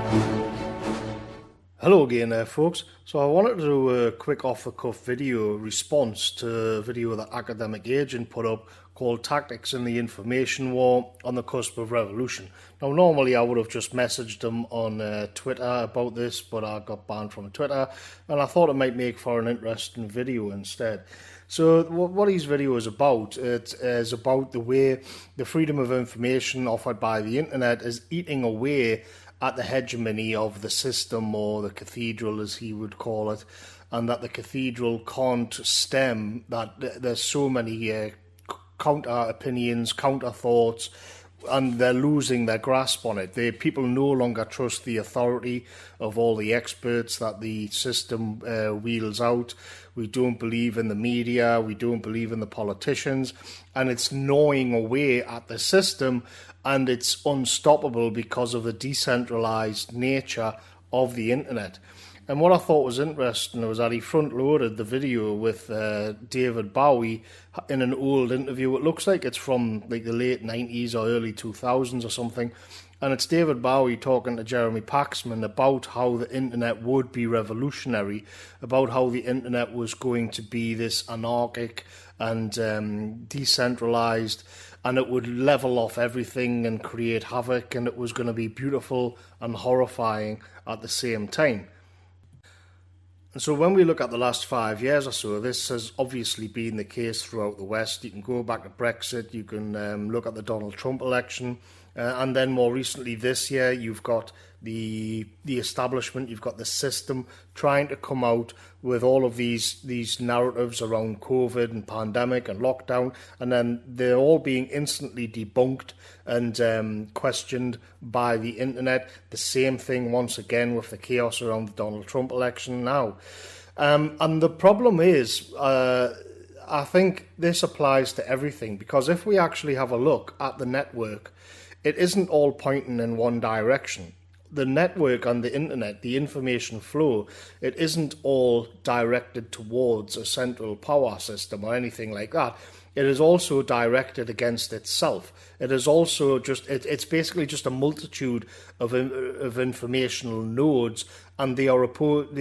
Hello again there, folks. So I wanted to do a quick off-the-cuff video response to a video that Academic Agent put up called Tactics in the Information War on the Cusp of Revolution. Now, normally I would have just messaged them on Twitter about this, but I got banned from Twitter, and I thought it might make for an interesting video instead. So what his video is about, it is about the way the freedom of information offered by the internet is eating away at the hegemony of the system, or the cathedral as he would call it, and that the cathedral can't stem that there's so many counter opinions, counter thoughts, and they're losing their grasp on it. People no longer trust the authority of all the experts that the system wheels out. We don't believe in the media, we don't believe in the politicians, and it's gnawing away at the system, and it's unstoppable because of the decentralized nature of the internet. And what I thought was interesting was that he front-loaded the video with David Bowie in an old interview. It looks like it's from like the late 90s or early 2000s or something. And it's David Bowie talking to Jeremy Paxman about how the internet would be revolutionary, about how the internet was going to be this anarchic and decentralized, and it would level off everything and create havoc, and it was going to be beautiful and horrifying at the same time. And so when we look at the last 5 years or so, this has obviously been the case throughout the West. You can go back to Brexit, you can look at the Donald Trump election, and then more recently this year, you've got the establishment, you've got the system trying to come out with all of these narratives around COVID and pandemic and lockdown, and then they're all being instantly debunked and questioned by the internet. The same thing once again with the chaos around the Donald Trump election now. And the problem is, I think this applies to everything, because if we actually have a look at the network, it isn't all pointing in one direction. The network on the internet, the information flow, it isn't all directed towards a central power system or anything like that. It is also directed against itself. It is also it's basically just a multitude of informational nodes, and they are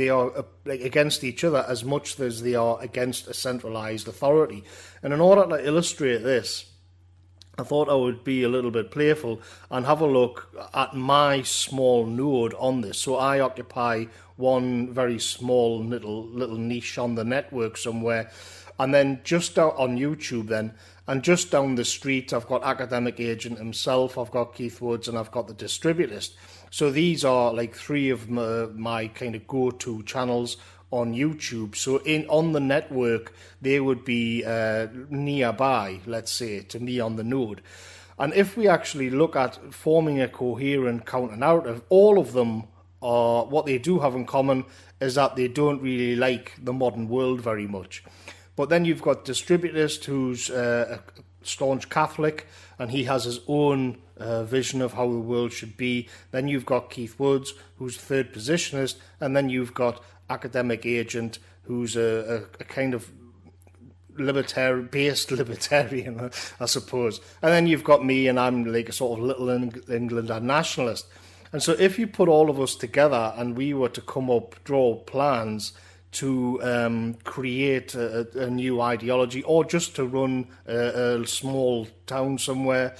against each other as much as they are against a centralized authority. And in order to illustrate this, I thought I would be a little bit playful and have a look at my small node on this. So I occupy one very small little niche on the network somewhere, and then just out on YouTube then, and just down the street I've got Academic Agent himself, I've got Keith Woods, and I've got the Distributist. So these are like three of my kind of go-to channels on YouTube. So on the network, they would be nearby, let's say, to me on the node. And if we actually look at forming a coherent counter-narrative, all of them are, what they do have in common is that they don't really like the modern world very much. But then you've got Distributist, who's a staunch Catholic, and he has his own vision of how the world should be. Then you've got Keith Woods, who's third positionist, and then you've got Academic Agent, who's a kind of based libertarian, I suppose. And then you've got me, and I'm like a sort of little England nationalist. And so if you put all of us together and we were to draw plans to create a new ideology, or just to run a small town somewhere,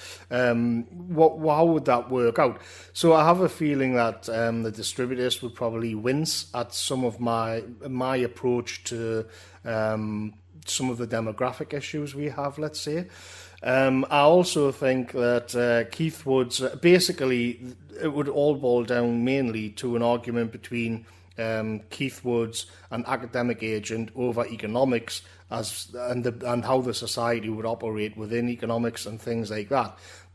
how would that work out? So I have a feeling that the Distributist would probably wince at some of my approach to some of the demographic issues we have, let's say. I also think that Keith Woods, basically, it would all boil down mainly to an argument between Keith Woods and Academic Agent over economics and how the society would operate within economics and things like that.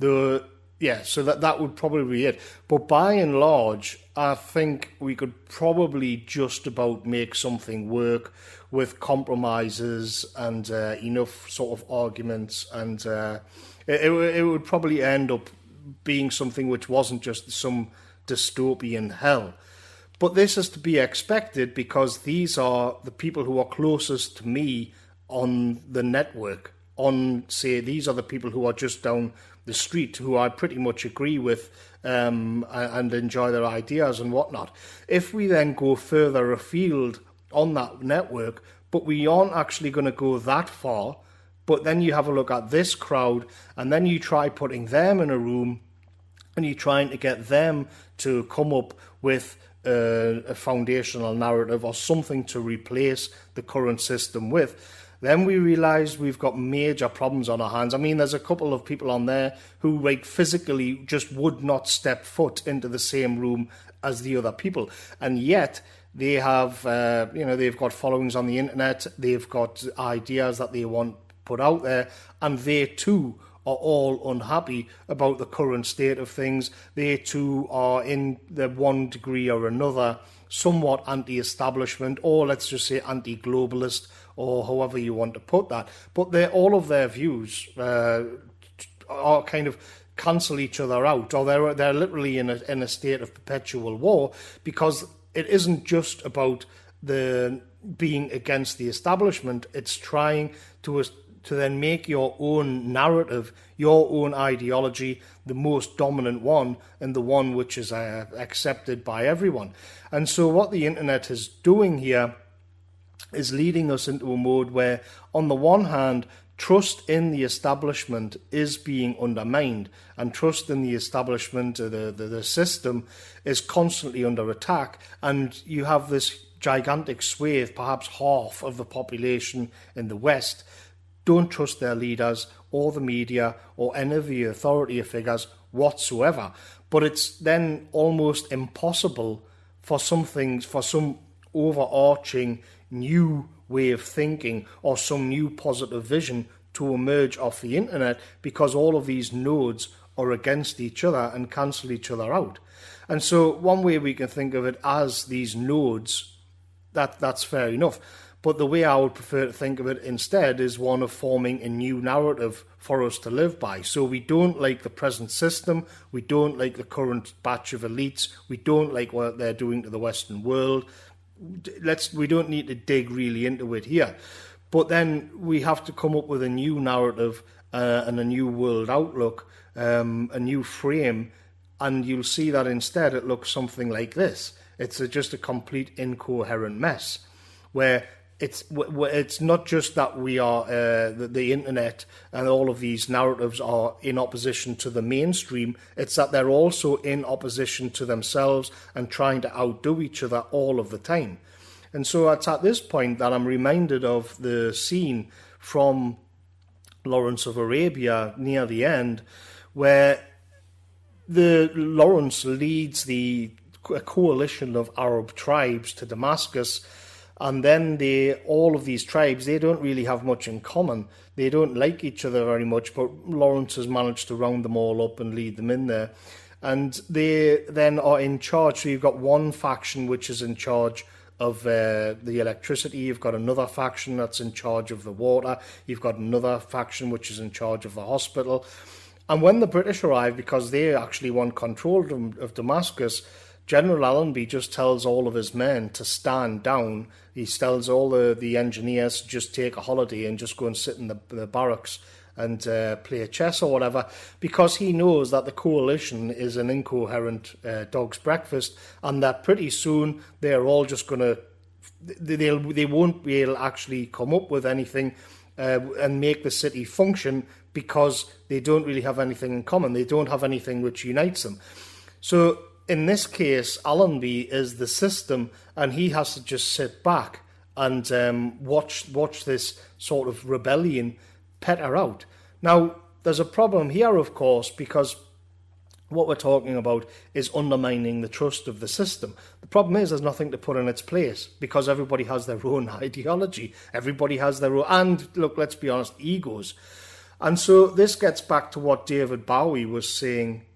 So that would probably be it. But by and large, I think we could probably just about make something work with compromises and enough sort of arguments, and it would probably end up being something which wasn't just some dystopian hell. But this is to be expected, because these are the people who are closest to me on the network. These are the people who are just down the street, who I pretty much agree with and enjoy their ideas and whatnot. If we then go further afield on that network, but we aren't actually going to go that far, but then you have a look at this crowd, and then you try putting them in a room, and you're trying to get them to come up with a foundational narrative or something to replace the current system with, then we realise we've got major problems on our hands. I mean, there's a couple of people on there who, like, physically just would not step foot into the same room as the other people, and yet they have, they've got followings on the internet, they've got ideas that they want put out there, and they too are all unhappy about the current state of things. They too are, in the one degree or another, somewhat anti-establishment, or let's just say anti-globalist, or however you want to put that. But all of their views are kind of cancel each other out, or they're literally in a state of perpetual war, because it isn't just about the being against the establishment. It's trying to then make your own narrative, your own ideology, the most dominant one, and the one which is accepted by everyone. And so what the internet is doing here is leading us into a mode where, on the one hand, trust in the establishment is being undermined, and trust in the establishment, the system, is constantly under attack, and you have this gigantic swathe, perhaps half of the population in the West, don't trust their leaders or the media or any of the authority figures whatsoever. But it's then almost impossible for some overarching new way of thinking or some new positive vision to emerge off the internet, because all of these nodes are against each other and cancel each other out. And so one way we can think of it as these nodes, that's fair enough. But the way I would prefer to think of it instead is one of forming a new narrative for us to live by. So we don't like the present system, we don't like the current batch of elites, we don't like what they're doing to the Western world. We don't need to dig really into it here. But then we have to come up with a new narrative and a new world outlook, a new frame, and you'll see that instead it looks something like this. It's just a complete incoherent mess, where it's not just that we are the internet and all of these narratives are in opposition to the mainstream. It's that they're also in opposition to themselves and trying to outdo each other all of the time. And so it's at this point that I'm reminded of the scene from Lawrence of Arabia near the end, where Lawrence leads a coalition of Arab tribes to Damascus. And then all of these tribes, they don't really have much in common. They don't like each other very much, but Lawrence has managed to round them all up and lead them in there. And they then are in charge. So you've got one faction which is in charge of the electricity. You've got another faction that's in charge of the water. You've got another faction which is in charge of the hospital. And when the British arrive, because they actually want control of Damascus, General Allenby just tells all of his men to stand down. He tells all the engineers to just take a holiday and just go and sit in the barracks and play chess or whatever, because he knows that the coalition is an incoherent dog's breakfast, and that pretty soon they're all just going to... They won't be able to actually come up with anything and make the city function, because they don't really have anything in common. They don't have anything which unites them. So in this case, Allenby is the system, and he has to just sit back and watch this sort of rebellion petter out. Now, there's a problem here, of course, because what we're talking about is undermining the trust of the system. The problem is there's nothing to put in its place, because everybody has their own ideology. Everybody has their own, and look, let's be honest, egos. And so this gets back to what David Bowie was saying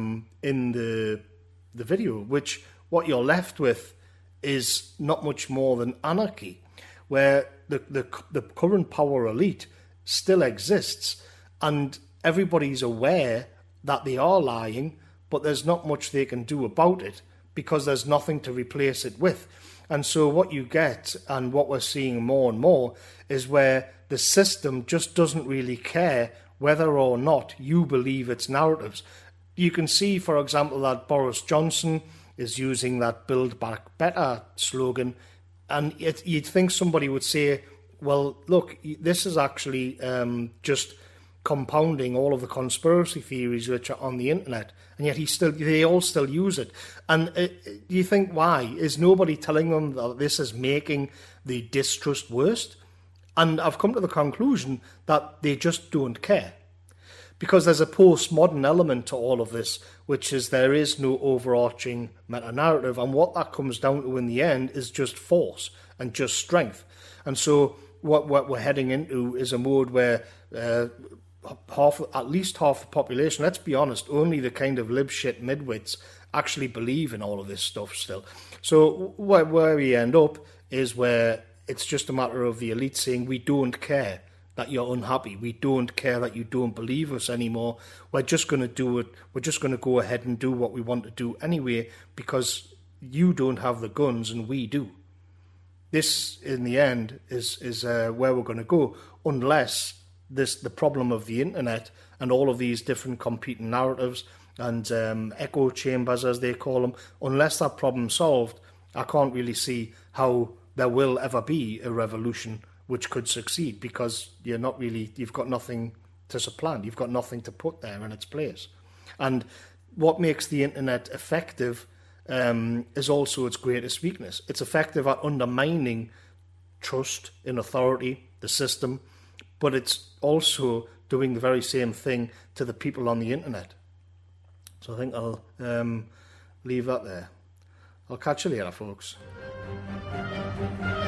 in the video, which what you're left with is not much more than anarchy, where the current power elite still exists, and everybody's aware that they are lying, but there's not much they can do about it, because there's nothing to replace it with. And so what you get, and what we're seeing more and more, is where the system just doesn't really care whether or not you believe its narratives. you can see, for example, that Boris Johnson is using that Build Back Better slogan, and you'd think somebody would say, well, look, this is actually just compounding all of the conspiracy theories which are on the internet, and yet they all still use it. And you think, why? Is nobody telling them that this is making the distrust worse? And I've come to the conclusion that they just don't care. Because there's a postmodern element to all of this, which is there is no overarching meta-narrative, and what that comes down to in the end is just force and just strength. And so what we're heading into is a mode where at least half the population, let's be honest, only the kind of lib shit midwits actually believe in all of this stuff still. So where we end up is where it's just a matter of the elite saying, we don't care that you're unhappy. We don't care that you don't believe us anymore. We're just going to do it. We're just going to go ahead and do what we want to do anyway, because you don't have the guns and we do. This, in the end, is where we're going to go, unless the problem of the internet and all of these different competing narratives and echo chambers, as they call them, unless that problem's solved, I can't really see how there will ever be a revolution which could succeed, because you've got nothing to supplant, you've got nothing to put there in its place. And what makes the internet effective is also its greatest weakness. It's effective at undermining trust in authority, the system, but it's also doing the very same thing to the people on the internet. So I think I'll leave that there. I'll catch you later, folks.